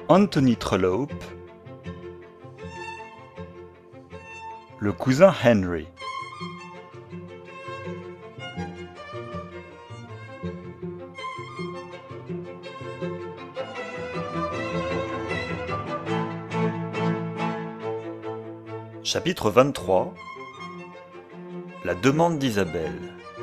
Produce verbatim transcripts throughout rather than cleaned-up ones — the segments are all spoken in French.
Anthony Trollope, le cousin Henry. Chapitre vingt-trois. La demande d'Isabelle.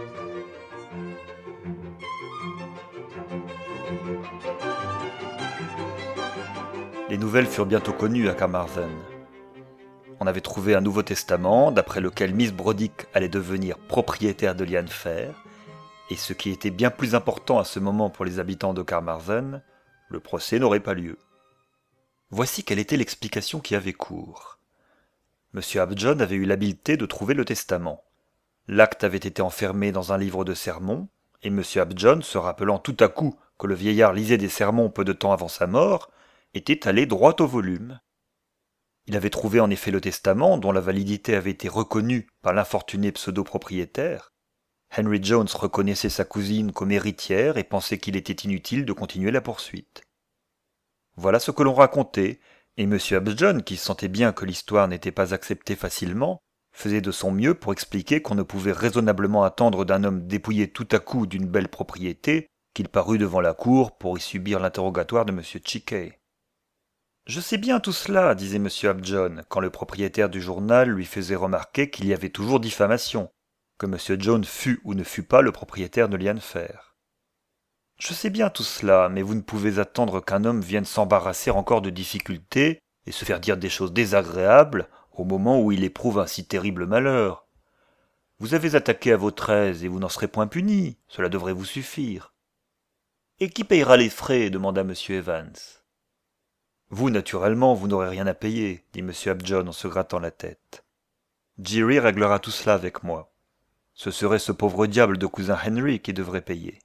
Les nouvelles furent bientôt connues à Carmarthen. On avait trouvé un Nouveau Testament, d'après lequel Miss Brodick allait devenir propriétaire de Llanfair, et ce qui était bien plus important à ce moment pour les habitants de Carmarthen, le procès n'aurait pas lieu. Voici quelle était l'explication qui avait cours. Monsieur Upjohn avait eu l'habileté de trouver le testament. L'acte avait été enfermé dans un livre de sermons, et Monsieur Upjohn, se rappelant tout à coup que le vieillard lisait des sermons peu de temps avant sa mort, était allé droit au volume. Il avait trouvé en effet le testament, dont la validité avait été reconnue par l'infortuné pseudo-propriétaire. Henry Jones reconnaissait sa cousine comme héritière et pensait qu'il était inutile de continuer la poursuite. Voilà ce que l'on racontait, et M. Upjohn, qui sentait bien que l'histoire n'était pas acceptée facilement, faisait de son mieux pour expliquer qu'on ne pouvait raisonnablement attendre d'un homme dépouillé tout à coup d'une belle propriété qu'il parût devant la cour pour y subir l'interrogatoire de M. Chicay. « Je sais bien tout cela, disait M. Upjohn, quand le propriétaire du journal lui faisait remarquer qu'il y avait toujours diffamation, que M. Jones fût ou ne fût pas le propriétaire de Llanfair. Je sais bien tout cela, mais vous ne pouvez attendre qu'un homme vienne s'embarrasser encore de difficultés et se faire dire des choses désagréables au moment où il éprouve un si terrible malheur. Vous avez attaqué à votre aise et vous n'en serez point puni, cela devrait vous suffire. »« Et qui payera les frais ?» demanda M. Evans. « Vous, naturellement, vous n'aurez rien à payer, dit M. Upjohn en se grattant la tête. Jerry réglera tout cela avec moi. Ce serait ce pauvre diable de cousin Henry qui devrait payer.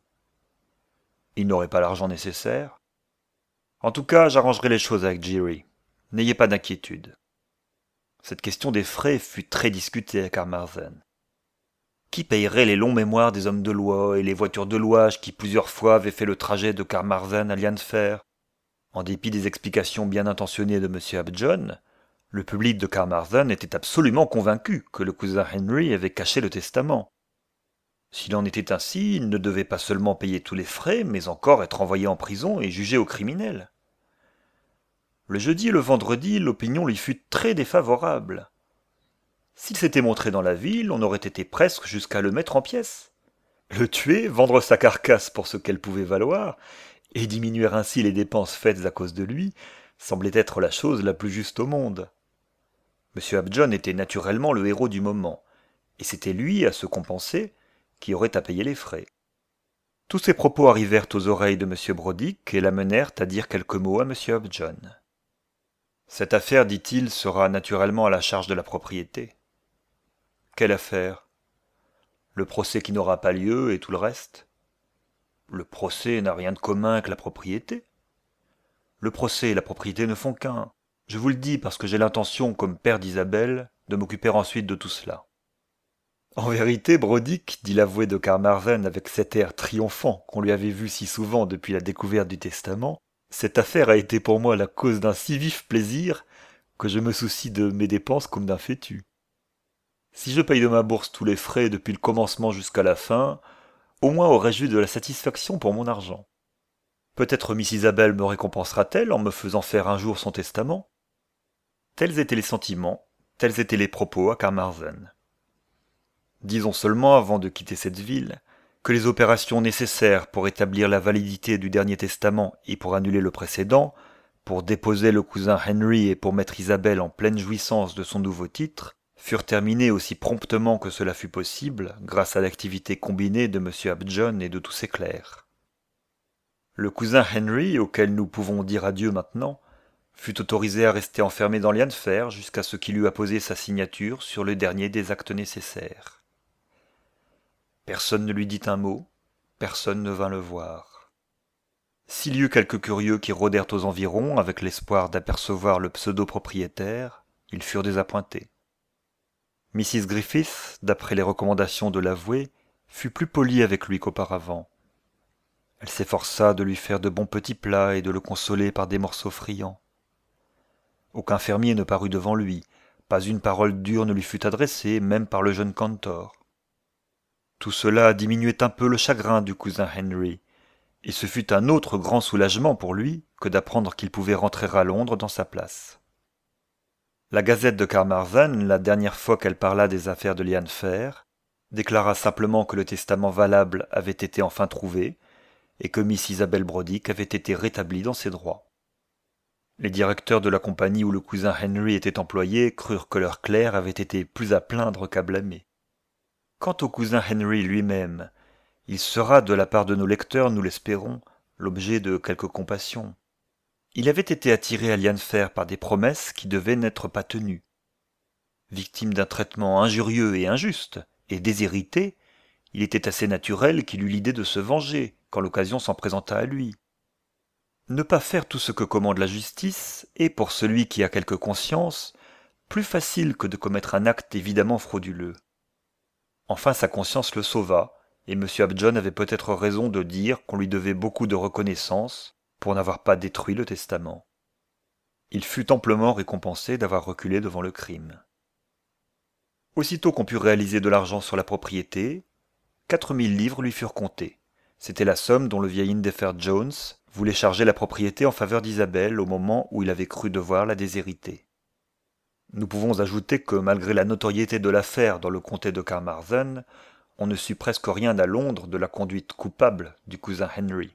Il n'aurait pas l'argent nécessaire. En tout cas, j'arrangerai les choses avec Jerry. N'ayez pas d'inquiétude. » Cette question des frais fut très discutée à Carmarthen. Qui payerait les longs mémoires des hommes de loi et les voitures de louage qui plusieurs fois avaient fait le trajet de Carmarthen à Llanfair? En dépit des explications bien intentionnées de M. Upjohn, le public de Carmarthen était absolument convaincu que le cousin Henry avait caché le testament. S'il en était ainsi, il ne devait pas seulement payer tous les frais, mais encore être envoyé en prison et jugé au criminel. Le jeudi et le vendredi, l'opinion lui fut très défavorable. S'il s'était montré dans la ville, on aurait été presque jusqu'à le mettre en pièces. Le tuer, vendre sa carcasse pour ce qu'elle pouvait valoir, et diminuer ainsi les dépenses faites à cause de lui, semblait être la chose la plus juste au monde. M. Upjohn était naturellement le héros du moment, et c'était lui, à se compenser, qui aurait à payer les frais. Tous ces propos arrivèrent aux oreilles de M. Brodick et l'amenèrent à dire quelques mots à M. Upjohn. « Cette affaire, dit-il, sera naturellement à la charge de la propriété. »« Quelle affaire ? Le procès qui n'aura pas lieu et tout le reste ? » ?»« Le procès n'a rien de commun avec la propriété. »« Le procès et la propriété ne font qu'un. Je vous le dis parce que j'ai l'intention, comme père d'Isabelle, de m'occuper ensuite de tout cela. » En vérité, Brodick, dit l'avoué de Carmarthen avec cet air triomphant qu'on lui avait vu si souvent depuis la découverte du testament, cette affaire a été pour moi la cause d'un si vif plaisir que je me soucie de mes dépenses comme d'un fétu. Si je paye de ma bourse tous les frais depuis le commencement jusqu'à la fin, au moins aurais-je eu de la satisfaction pour mon argent. Peut-être Miss Isabelle me récompensera-t-elle en me faisant faire un jour son testament. Tels étaient les sentiments, tels étaient les propos à Carmarthen. Disons seulement, avant de quitter cette ville, que les opérations nécessaires pour établir la validité du dernier testament et pour annuler le précédent, pour déposer le cousin Henry et pour mettre Isabelle en pleine jouissance de son nouveau titre, furent terminées aussi promptement que cela fut possible, grâce à l'activité combinée de M. Upjohn et de tous ses clercs. Le cousin Henry, auquel nous pouvons dire adieu maintenant, fut autorisé à rester enfermé dans Llanfair jusqu'à ce qu'il eût apposé sa signature sur le dernier des actes nécessaires. Personne ne lui dit un mot, personne ne vint le voir. S'il y eut quelques curieux qui rôdèrent aux environs avec l'espoir d'apercevoir le pseudo-propriétaire, ils furent désappointés. Missus Griffith, d'après les recommandations de l'avoué, fut plus polie avec lui qu'auparavant. Elle s'efforça de lui faire de bons petits plats et de le consoler par des morceaux friands. Aucun fermier ne parut devant lui, pas une parole dure ne lui fut adressée, même par le jeune cantor. Tout cela diminuait un peu le chagrin du cousin Henry, et ce fut un autre grand soulagement pour lui que d'apprendre qu'il pouvait rentrer à Londres dans sa place. La Gazette de Carmarthen, la dernière fois qu'elle parla des affaires de Liane Fair, déclara simplement que le testament valable avait été enfin trouvé et que Miss Isabelle Brodick avait été rétablie dans ses droits. Les directeurs de la compagnie où le cousin Henry était employé crurent que leur clerc avait été plus à plaindre qu'à blâmer. Quant au cousin Henry lui-même, il sera, de la part de nos lecteurs, nous l'espérons, l'objet de quelque compassion. Il avait été attiré à Liane Fair par des promesses qui devaient n'être pas tenues. Victime d'un traitement injurieux et injuste, et déshérité, il était assez naturel qu'il eût l'idée de se venger quand l'occasion s'en présenta à lui. Ne pas faire tout ce que commande la justice est, pour celui qui a quelque conscience, plus facile que de commettre un acte évidemment frauduleux. Enfin sa conscience le sauva, et M. Upjohn avait peut-être raison de dire qu'on lui devait beaucoup de reconnaissance pour n'avoir pas détruit le testament. Il fut amplement récompensé d'avoir reculé devant le crime. Aussitôt qu'on put réaliser de l'argent sur la propriété, quatre mille livres lui furent comptés. C'était la somme dont le vieil Indefer Jones voulait charger la propriété en faveur d'Isabelle au moment où il avait cru devoir la déshériter. Nous pouvons ajouter que malgré la notoriété de l'affaire dans le comté de Carmarthen, on ne sut presque rien à Londres de la conduite coupable du cousin Henry.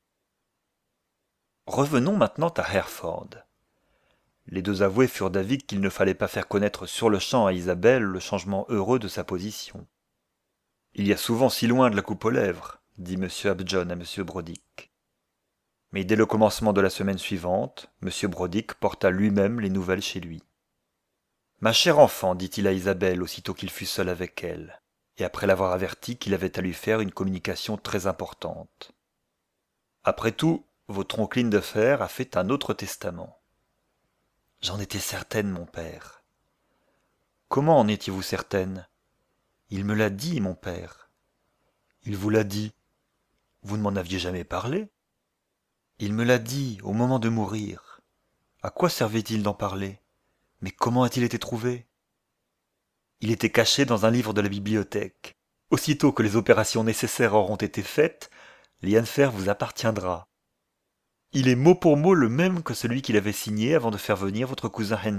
Revenons maintenant à Hereford. Les deux avoués furent d'avis qu'il ne fallait pas faire connaître sur-le-champ à Isabelle le changement heureux de sa position. « Il y a souvent si loin de la coupe aux lèvres, » dit M. Upjohn à M. Brodick. Mais dès le commencement de la semaine suivante, M. Brodick porta lui-même les nouvelles chez lui. « Ma chère enfant, dit-il à Isabelle aussitôt qu'il fut seul avec elle, et après l'avoir averti qu'il avait à lui faire une communication très importante. Après tout, votre oncle Indefer a fait un autre testament. » « J'en étais certaine, mon père. »« Comment en étiez-vous certaine ? » ?»« Il me l'a dit, mon père. »« Il vous l'a dit ? Vous ne m'en aviez jamais parlé ? » ?»« Il me l'a dit, au moment de mourir. À quoi servait-il d'en parler ? Mais comment a-t-il été trouvé ? » ?»« Il était caché dans un livre de la bibliothèque. Aussitôt que les opérations nécessaires auront été faites, Liane Fair vous appartiendra. Il est mot pour mot le même que celui qu'il avait signé avant de faire venir votre cousin Henry. » »«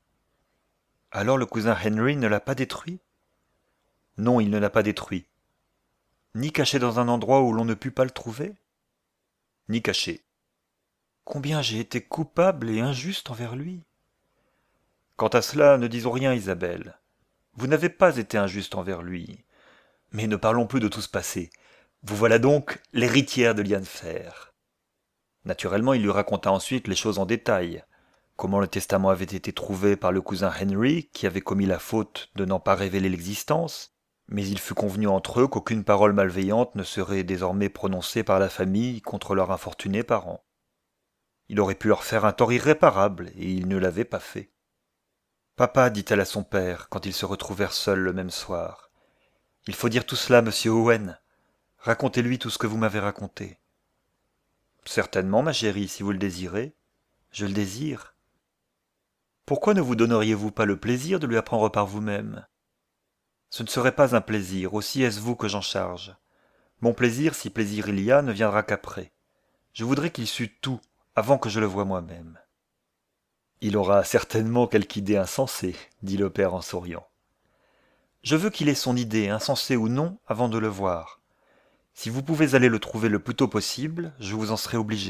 Alors le cousin Henry ne l'a pas détruit ? » ?»« Non, il ne l'a pas détruit. »« Ni caché dans un endroit où l'on ne put pas le trouver ? » ?»« Ni caché. »« Combien j'ai été coupable et injuste envers lui !»« Quant à cela, ne disons rien, Isabelle. Vous n'avez pas été injuste envers lui. Mais ne parlons plus de tout ce passé. Vous voilà donc l'héritière de Liane Fair. » Naturellement, il lui raconta ensuite les choses en détail. Comment le testament avait été trouvé par le cousin Henry, qui avait commis la faute de n'en pas révéler l'existence, mais il fut convenu entre eux qu'aucune parole malveillante ne serait désormais prononcée par la famille contre leurs infortunés parents. Il aurait pu leur faire un tort irréparable, et il ne l'avait pas fait. « Papa, dit-elle à son père, quand ils se retrouvèrent seuls le même soir, il faut dire tout cela à monsieur Owen. Racontez-lui tout ce que vous m'avez raconté. »« Certainement, ma chérie, si vous le désirez. Je le désire. »« Pourquoi ne vous donneriez-vous pas le plaisir de lui apprendre par vous-même ? Ce ne serait pas un plaisir, aussi est-ce vous que j'en charge. Mon plaisir, si plaisir il y a, ne viendra qu'après. Je voudrais qu'il sût tout, avant que je le voie moi-même. » « Il aura certainement quelque idée insensée, dit le père en souriant. Je veux qu'il ait son idée, insensée ou non, avant de le voir. Si vous pouvez aller le trouver le plus tôt possible, je vous en serai obligé. »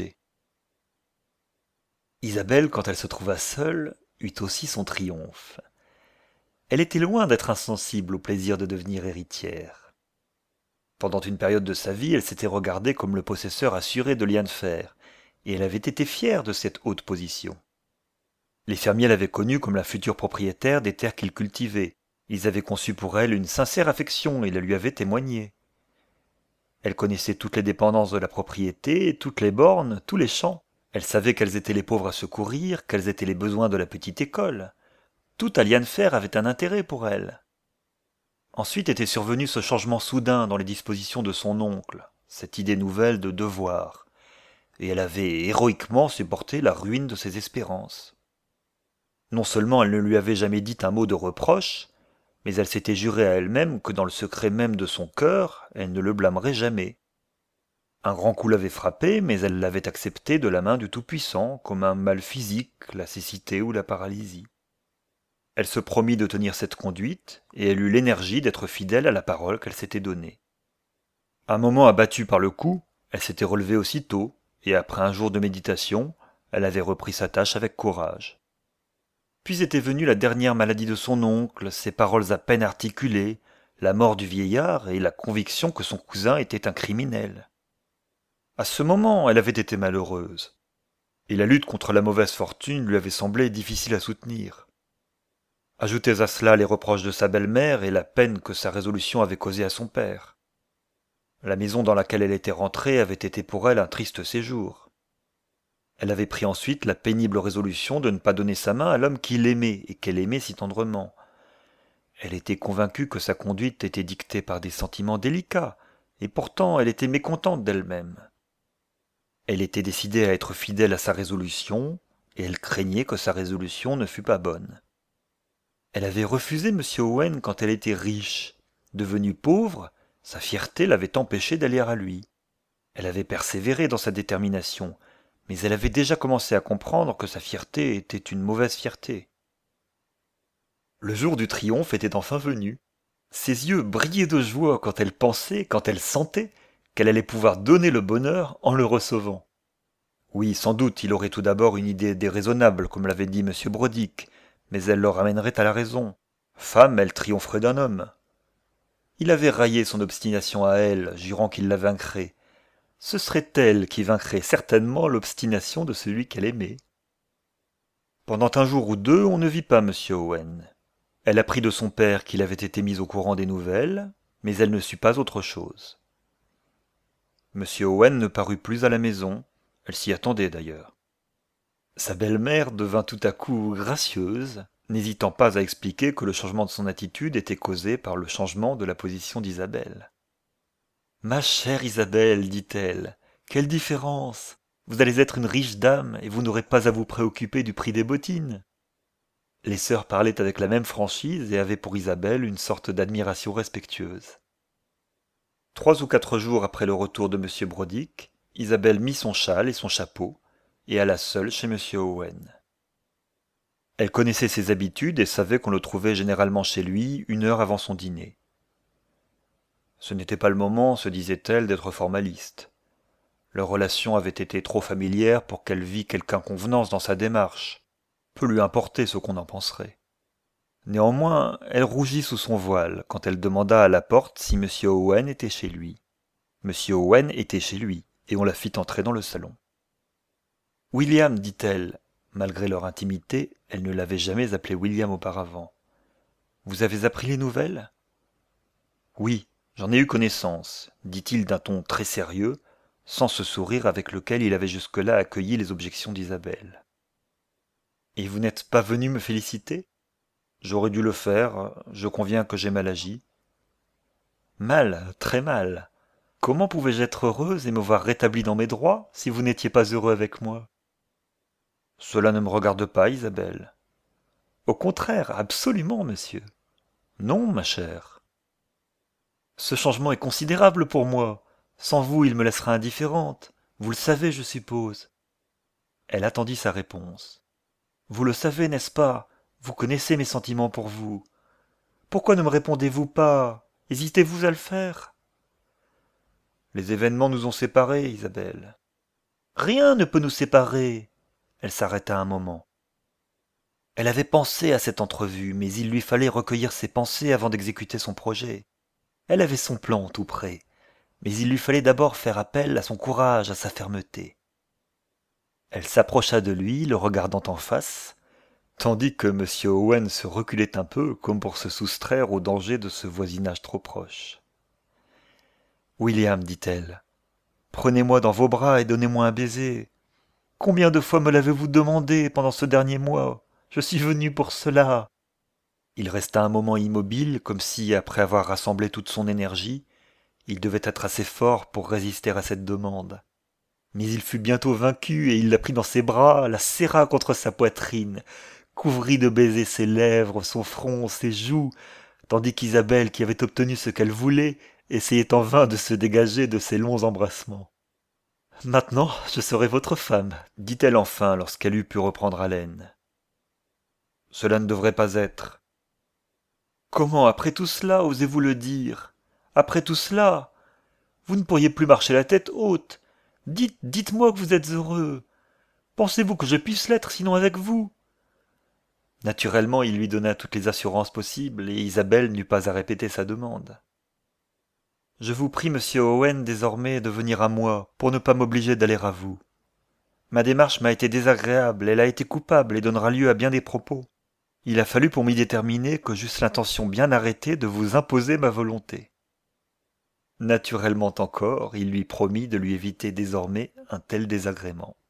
Isabelle, quand elle se trouva seule, eut aussi son triomphe. Elle était loin d'être insensible au plaisir de devenir héritière. Pendant une période de sa vie, elle s'était regardée comme le possesseur assuré de Liane Fair, et elle avait été fière de cette haute position. Les fermiers l'avaient connue comme la future propriétaire des terres qu'ils cultivaient. Ils avaient conçu pour elle une sincère affection et la lui avaient témoignée. Elle connaissait toutes les dépendances de la propriété, toutes les bornes, tous les champs. Elle savait quels étaient les pauvres à secourir, quels étaient les besoins de la petite école. Tout à Liane Fair avait un intérêt pour elle. Ensuite était survenu ce changement soudain dans les dispositions de son oncle, cette idée nouvelle de devoir, et elle avait héroïquement supporté la ruine de ses espérances. Non seulement elle ne lui avait jamais dit un mot de reproche, mais elle s'était juré à elle-même que dans le secret même de son cœur, elle ne le blâmerait jamais. Un grand coup l'avait frappée, mais elle l'avait accepté de la main du Tout-Puissant, comme un mal physique, la cécité ou la paralysie. Elle se promit de tenir cette conduite, et elle eut l'énergie d'être fidèle à la parole qu'elle s'était donnée. Un moment abattue par le coup, elle s'était relevée aussitôt, et après un jour de méditation, elle avait repris sa tâche avec courage. Puis était venue la dernière maladie de son oncle, ses paroles à peine articulées, la mort du vieillard et la conviction que son cousin était un criminel. À ce moment, elle avait été malheureuse, et la lutte contre la mauvaise fortune lui avait semblé difficile à soutenir. Ajoutez à cela les reproches de sa belle-mère et la peine que sa résolution avait causée à son père. La maison dans laquelle elle était rentrée avait été pour elle un triste séjour. Elle avait pris ensuite la pénible résolution de ne pas donner sa main à l'homme qui l'aimait et qu'elle aimait si tendrement. Elle était convaincue que sa conduite était dictée par des sentiments délicats, et pourtant elle était mécontente d'elle-même. Elle était décidée à être fidèle à sa résolution, et elle craignait que sa résolution ne fût pas bonne. Elle avait refusé M. Owen quand elle était riche. Devenue pauvre, sa fierté l'avait empêchée d'aller à lui. Elle avait persévéré dans sa détermination, mais elle avait déjà commencé à comprendre que sa fierté était une mauvaise fierté. Le jour du triomphe était enfin venu. Ses yeux brillaient de joie quand elle pensait, quand elle sentait, qu'elle allait pouvoir donner le bonheur en le recevant. Oui, sans doute, il aurait tout d'abord une idée déraisonnable, comme l'avait dit M. Brodick, mais elle le ramènerait à la raison. Femme, elle triompherait d'un homme. Il avait raillé son obstination à elle, jurant qu'il la vaincrait. Ce serait elle qui vaincrait certainement l'obstination de celui qu'elle aimait. Pendant un jour ou deux, on ne vit pas M. Owen. Elle apprit de son père qu'il avait été mis au courant des nouvelles, mais elle ne sut pas autre chose. M. Owen ne parut plus à la maison, elle s'y attendait d'ailleurs. Sa belle-mère devint tout à coup gracieuse, n'hésitant pas à expliquer que le changement de son attitude était causé par le changement de la position d'Isabelle. « Ma chère Isabelle, dit-elle, quelle différence! Vous allez être une riche dame et vous n'aurez pas à vous préoccuper du prix des bottines. » Les sœurs parlaient avec la même franchise et avaient pour Isabelle une sorte d'admiration respectueuse. Trois ou quatre jours après le retour de M. Brodick, Isabelle mit son châle et son chapeau, et alla seule chez M. Owen. Elle connaissait ses habitudes et savait qu'on le trouvait généralement chez lui une heure avant son dîner. Ce n'était pas le moment, se disait-elle, d'être formaliste. Leur relation avait été trop familière pour qu'elle vît quelque inconvenance dans sa démarche. Peu lui importait ce qu'on en penserait. Néanmoins, elle rougit sous son voile quand elle demanda à la porte si M. Owen était chez lui. M. Owen était chez lui, et on la fit entrer dans le salon. « William, dit-elle, malgré leur intimité, elle ne l'avait jamais appelé William auparavant. Vous avez appris les nouvelles ? Oui, j'en ai eu connaissance, dit-il d'un ton très sérieux, sans ce sourire avec lequel il avait jusque-là accueilli les objections d'Isabelle. Et vous n'êtes pas venu me féliciter ? J'aurais dû le faire, je conviens que j'ai mal agi. Mal, très mal. Comment pouvais-je être heureuse et me voir rétablie dans mes droits si vous n'étiez pas heureux avec moi ? Cela ne me regarde pas, Isabelle. Au contraire, absolument, monsieur. Non, ma chère. Ce changement est considérable pour moi. Sans vous, il me laissera indifférente. Vous le savez, je suppose. Elle attendit sa réponse. Vous le savez, n'est-ce pas ? Vous connaissez mes sentiments pour vous. Pourquoi ne me répondez-vous pas ? Hésitez-vous à le faire ? Les événements nous ont séparés, Isabelle. Rien ne peut nous séparer. Elle s'arrêta un moment. Elle avait pensé à cette entrevue, mais il lui fallait recueillir ses pensées avant d'exécuter son projet. Elle avait son plan tout prêt, mais il lui fallait d'abord faire appel à son courage, à sa fermeté. Elle s'approcha de lui, le regardant en face, tandis que M. Owen se reculait un peu, comme pour se soustraire au danger de ce voisinage trop proche. « William, dit-elle, prenez-moi dans vos bras et donnez-moi un baiser. Combien de fois me l'avez-vous demandé pendant ce dernier mois ? Je suis venu pour cela. » Il resta un moment immobile, comme si, après avoir rassemblé toute son énergie, Il devait être assez fort pour résister à cette demande. Mais il fut bientôt vaincu et il la prit dans ses bras, la serra contre sa poitrine, couvrit de baisers ses lèvres, son front, ses joues, tandis qu'Isabelle, qui avait obtenu ce qu'elle voulait, essayait en vain de se dégager de ses longs embrassements. « Maintenant, je serai votre femme, dit-elle enfin lorsqu'elle eut pu reprendre haleine. Cela ne devrait pas être. Comment, après tout cela, osez-vous le dire? Après tout cela? Vous ne pourriez plus marcher la tête haute. Dites, dites-moi que vous êtes heureux. Pensez-vous que je puisse l'être sinon avec vous? Naturellement, il lui donna toutes les assurances possibles, et Isabelle n'eut pas à répéter sa demande. Je vous prie, monsieur Owen, désormais de venir à moi, pour ne pas m'obliger d'aller à vous. Ma démarche m'a été désagréable, elle a été coupable et donnera lieu à bien des propos. Il a fallu pour m'y déterminer que j'eusse l'intention bien arrêtée de vous imposer ma volonté. Naturellement encore, il lui promit de lui éviter désormais un tel désagrément.